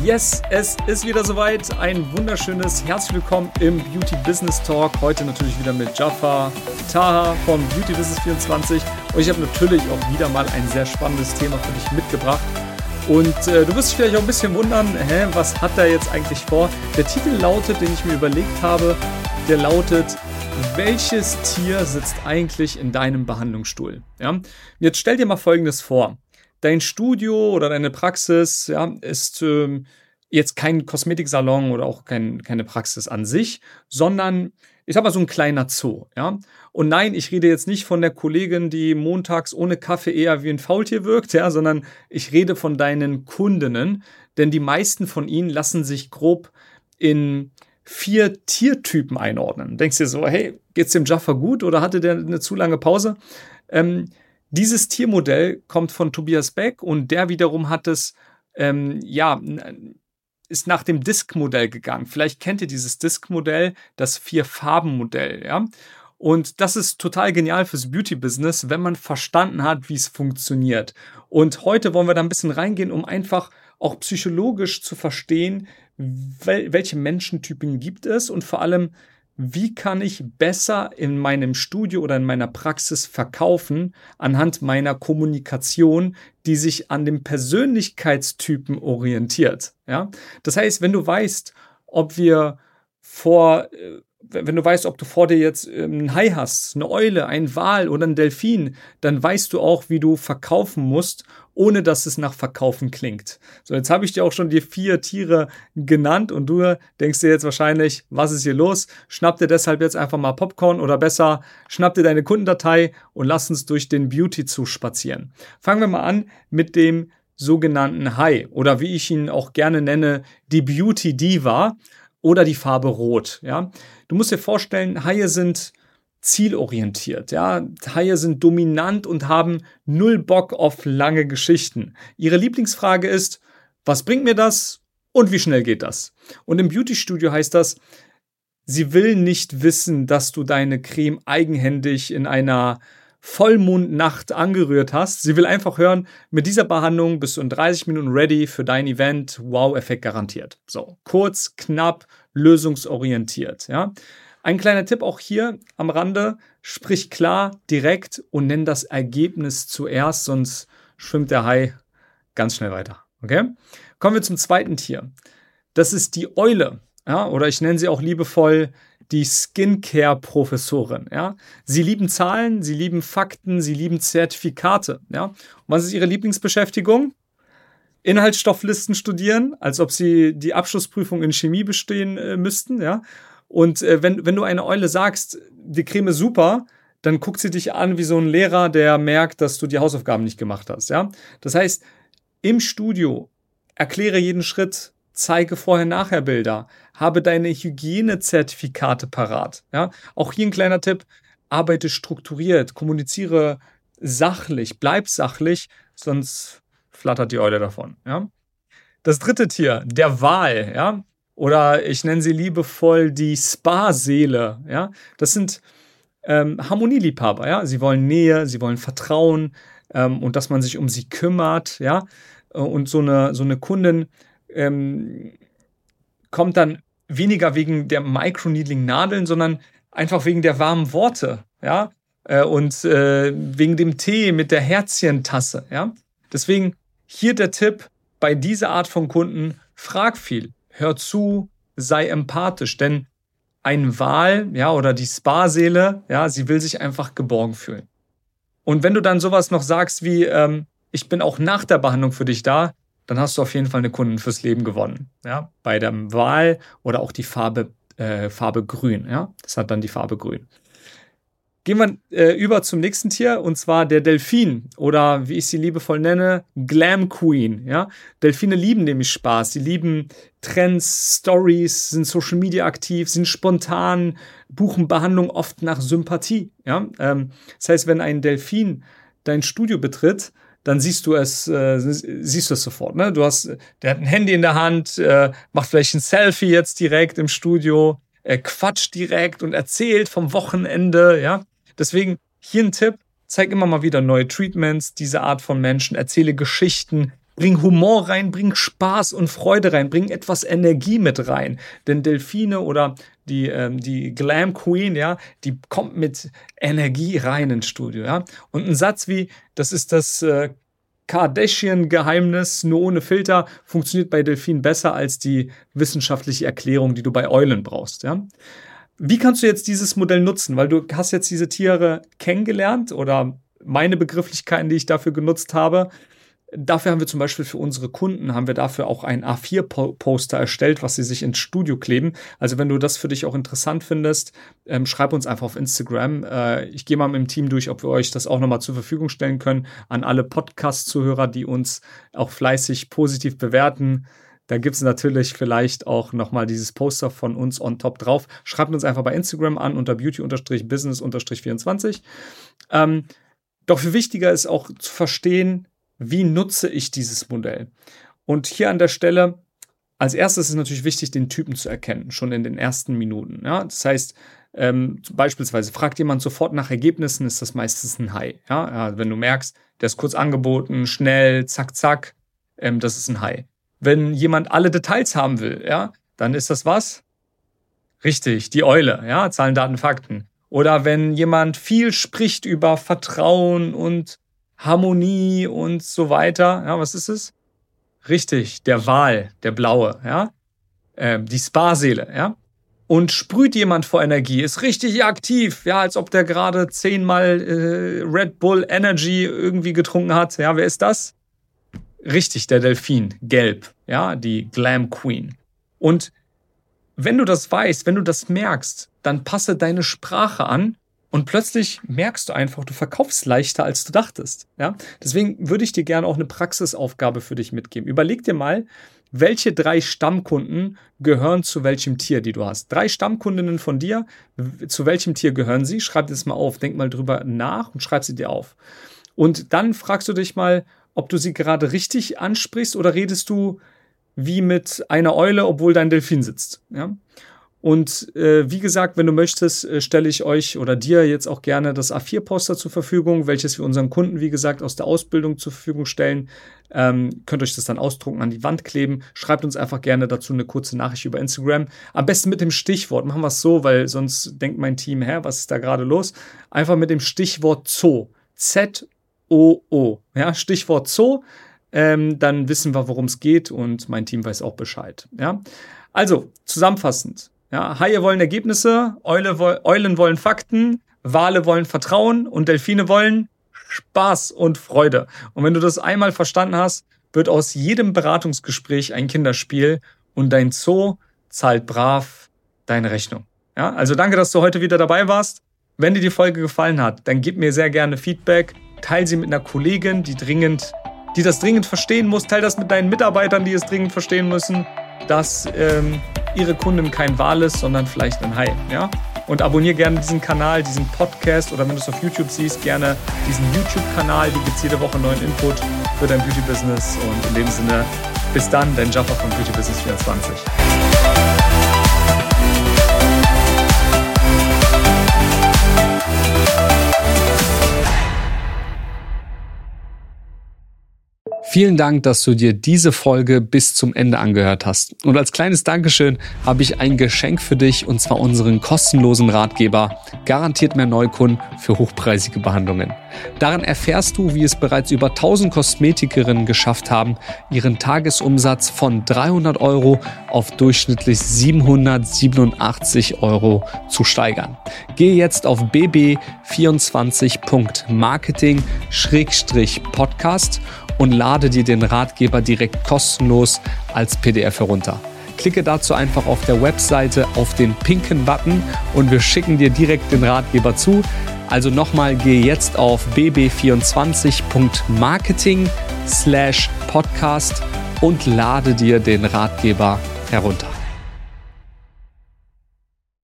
Yes, es ist wieder soweit. Ein wunderschönes Herzlich willkommen im Beauty Business Talk. Heute natürlich wieder mit Jafar Taha von Beauty Business 24. Und ich habe natürlich auch wieder mal ein sehr spannendes Thema für dich mitgebracht. Und du wirst dich vielleicht auch ein bisschen wundern, was hat er jetzt eigentlich vor? Der Titel lautet, den ich mir überlegt habe, der lautet: Welches Tier sitzt eigentlich in deinem Behandlungsstuhl? Ja? Jetzt stell dir mal Folgendes vor. Dein Studio oder deine Praxis ist jetzt kein Kosmetiksalon oder auch keine Praxis an sich, sondern ich sag mal so ein kleiner Zoo. Ja? Und nein, ich rede jetzt nicht von der Kollegin, die montags ohne Kaffee eher wie ein Faultier wirkt, ja, sondern ich rede von deinen Kundinnen, denn die meisten von ihnen lassen sich grob in 4 Tiertypen einordnen. Denkst dir so, hey, geht's dem Jafar gut oder hatte der eine zu lange Pause? Dieses Tiermodell kommt von Tobias Beck und der wiederum hat es, ist nach dem Disk-Modell gegangen. Vielleicht kennt ihr dieses Disk-Modell, das 4-Farben-Modell, ja. Und das ist total genial fürs Beauty-Business, wenn man verstanden hat, wie es funktioniert. Und heute wollen wir da ein bisschen reingehen, um einfach auch psychologisch zu verstehen, welche Menschentypen gibt es und vor allem, wie kann ich besser in meinem Studio oder in meiner Praxis verkaufen anhand meiner Kommunikation, die sich an dem Persönlichkeitstypen orientiert. Ja? Das heißt, wenn du weißt, ob du vor dir jetzt ein Hai hast, eine Eule, ein Wal oder ein Delfin, dann weißt du auch, wie du verkaufen musst, ohne dass es nach Verkaufen klingt. So, jetzt habe ich dir auch schon die 4 Tiere genannt und du denkst dir jetzt wahrscheinlich, was ist hier los? Schnapp dir deshalb jetzt einfach mal Popcorn oder besser, schnapp dir deine Kundendatei und lass uns durch den Beauty-Zoo spazieren. Fangen wir mal an mit dem sogenannten Hai oder wie ich ihn auch gerne nenne, die Beauty Diva oder die Farbe Rot. Ja? Du musst dir vorstellen, Haie sind zielorientiert. Ja? Haie sind dominant und haben null Bock auf lange Geschichten. Ihre Lieblingsfrage ist, was bringt mir das und wie schnell geht das? Und im Beauty-Studio heißt das, sie will nicht wissen, dass du deine Creme eigenhändig in einer Vollmondnacht angerührt hast. Sie will einfach hören, mit dieser Behandlung bist du in 30 Minuten ready für dein Event. Wow-Effekt garantiert. So, kurz, knapp, lösungsorientiert. Ja? Ein kleiner Tipp auch hier am Rande, sprich klar, direkt und nenn das Ergebnis zuerst, sonst schwimmt der Hai ganz schnell weiter. Okay? Kommen wir zum zweiten Tier. Das ist die Eule, ja? Oder ich nenne sie auch liebevoll die Skincare-Professorin. Ja? Sie lieben Zahlen, sie lieben Fakten, sie lieben Zertifikate. Ja? Und was ist ihre Lieblingsbeschäftigung? Inhaltsstofflisten studieren, als ob sie die Abschlussprüfung in Chemie bestehen müssten. Ja? Und wenn du einer Eule sagst, die Creme ist super, dann guckt sie dich an wie so ein Lehrer, der merkt, dass du die Hausaufgaben nicht gemacht hast. Ja? Das heißt, im Studio erkläre jeden Schritt, zeige Vorher-Nachher-Bilder, habe deine Hygienezertifikate parat. Ja? Auch hier ein kleiner Tipp, arbeite strukturiert, kommuniziere sachlich, bleib sachlich, sonst flattert die Eule davon. Ja? Das dritte Tier, der Wal, ja? Oder ich nenne sie liebevoll die Spa-Seele. Ja? Das sind Harmonieliebhaber. Ja? Sie wollen Nähe, sie wollen Vertrauen und dass man sich um sie kümmert. Ja? Und so eine Kundin kommt dann weniger wegen der Microneedling-Nadeln, sondern einfach wegen der warmen Worte. Ja? Und wegen dem Tee mit der Herzchentasse. Ja? Deswegen hier der Tipp, bei dieser Art von Kunden, frag viel, hör zu, sei empathisch, denn ein Wal, ja, oder die Spa-Seele, ja, sie will sich einfach geborgen fühlen. Und wenn du dann sowas noch sagst wie, ich bin auch nach der Behandlung für dich da, dann hast du auf jeden Fall eine Kundin fürs Leben gewonnen. Ja? Bei dem Wal oder auch die Farbe Grün. Ja? Das hat dann die Farbe Grün. Gehen wir über zum nächsten Tier, und zwar der Delfin oder wie ich sie liebevoll nenne, Glam Queen. Ja? Delfine lieben nämlich Spaß, sie lieben Trends, Stories, sind Social Media aktiv, sind spontan, buchen Behandlung oft nach Sympathie. Ja? Das heißt, wenn ein Delfin dein Studio betritt, dann siehst du es sofort. Ne? Der hat ein Handy in der Hand, macht vielleicht ein Selfie jetzt direkt im Studio, quatscht direkt und erzählt vom Wochenende. Ja? Deswegen hier ein Tipp, zeig immer mal wieder neue Treatments, diese Art von Menschen, erzähle Geschichten, Bring Humor rein, bring Spaß und Freude rein, bring etwas Energie mit rein. Denn Delfine oder die Glam Queen, ja, die kommt mit Energie rein ins Studio, ja. Und ein Satz wie, das ist das Kardashian-Geheimnis, nur ohne Filter, funktioniert bei Delfinen besser als die wissenschaftliche Erklärung, die du bei Eulen brauchst, ja. Wie kannst du jetzt dieses Modell nutzen? Weil du hast jetzt diese Tiere kennengelernt oder meine Begrifflichkeiten, die ich dafür genutzt habe. Dafür haben wir zum Beispiel für unsere Kunden, haben wir dafür auch ein A4-Poster erstellt, was sie sich ins Studio kleben. Also wenn du das für dich auch interessant findest, schreib uns einfach auf Instagram. Ich gehe mal mit dem Team durch, ob wir euch das auch nochmal zur Verfügung stellen können an alle Podcast-Zuhörer, die uns auch fleißig positiv bewerten. Da gibt es natürlich vielleicht auch nochmal dieses Poster von uns on top drauf. Schreibt uns einfach bei Instagram an unter beauty-business-24. Doch viel wichtiger ist auch zu verstehen, wie nutze ich dieses Modell? Und hier an der Stelle, als erstes ist natürlich wichtig, den Typen zu erkennen, schon in den ersten Minuten. Ja? Das heißt, beispielsweise fragt jemand sofort nach Ergebnissen, ist das meistens ein High. Ja? Wenn du merkst, der ist kurz angeboten, schnell, zack, zack, das ist ein High. Wenn jemand alle Details haben will, ja, dann ist das was? Richtig, die Eule, ja, Zahlen, Daten, Fakten. Oder wenn jemand viel spricht über Vertrauen und Harmonie und so weiter. Ja, was ist es? Richtig, der Wal, der Blaue, ja. Die Sparseele, ja. Und sprüht jemand vor Energie, ist richtig aktiv, ja, als ob der gerade 10-mal Red Bull Energy irgendwie getrunken hat. Ja, wer ist das? Richtig, der Delfin, gelb, ja, die Glam Queen. Und wenn du das weißt, wenn du das merkst, dann passe deine Sprache an. Und plötzlich merkst du einfach, du verkaufst leichter, als du dachtest. Ja? Deswegen würde ich dir gerne auch eine Praxisaufgabe für dich mitgeben. Überleg dir mal, welche 3 Stammkunden gehören zu welchem Tier, die du hast. 3 Stammkundinnen von dir, zu welchem Tier gehören sie? Schreib das mal auf, denk mal drüber nach und schreib sie dir auf. Und dann fragst du dich mal, ob du sie gerade richtig ansprichst oder redest du wie mit einer Eule, obwohl dein Delfin sitzt. Ja? Und wie gesagt, wenn du möchtest, stelle ich euch oder dir jetzt auch gerne das A4-Poster zur Verfügung, welches wir unseren Kunden, wie gesagt, aus der Ausbildung zur Verfügung stellen. Könnt euch das dann ausdrucken, an die Wand kleben. Schreibt uns einfach gerne dazu eine kurze Nachricht über Instagram. Am besten mit dem Stichwort. Machen wir es so, weil sonst denkt mein Team, was ist da gerade los? Einfach mit dem Stichwort Zoo. Z-O-O. Ja, Stichwort Zoo. Dann wissen wir, worum es geht und mein Team weiß auch Bescheid. Ja? Also, zusammenfassend. Ja, Haie wollen Ergebnisse, Eulen wollen Fakten, Wale wollen Vertrauen und Delfine wollen Spaß und Freude. Und wenn du das einmal verstanden hast, wird aus jedem Beratungsgespräch ein Kinderspiel und dein Zoo zahlt brav deine Rechnung. Ja, also danke, dass du heute wieder dabei warst. Wenn dir die Folge gefallen hat, dann gib mir sehr gerne Feedback. Teil sie mit einer Kollegin, die das dringend verstehen muss. Teil das mit deinen Mitarbeitern, die es dringend verstehen müssen, dass ihre Kundin kein Wal ist, sondern vielleicht ein Hai. Ja? Und abonniere gerne diesen Kanal, diesen Podcast oder wenn du es auf YouTube siehst, gerne diesen YouTube-Kanal. Die gibt es jede Woche neuen Input für dein Beauty-Business. Und in dem Sinne, bis dann, dein Jaffa von Beauty Business 24. Vielen Dank, dass du dir diese Folge bis zum Ende angehört hast. Und als kleines Dankeschön habe ich ein Geschenk für dich, und zwar unseren kostenlosen Ratgeber Garantiert mehr Neukunden für hochpreisige Behandlungen. Darin erfährst du, wie es bereits über 1000 Kosmetikerinnen geschafft haben, ihren Tagesumsatz von 300 € auf durchschnittlich 787 € zu steigern. Gehe jetzt auf bb24.marketing/podcast und lade dir den Ratgeber direkt kostenlos als PDF herunter. Klicke dazu einfach auf der Webseite auf den pinken Button und wir schicken dir direkt den Ratgeber zu. Also nochmal, gehe jetzt auf bb24.marketing/podcast und lade dir den Ratgeber herunter.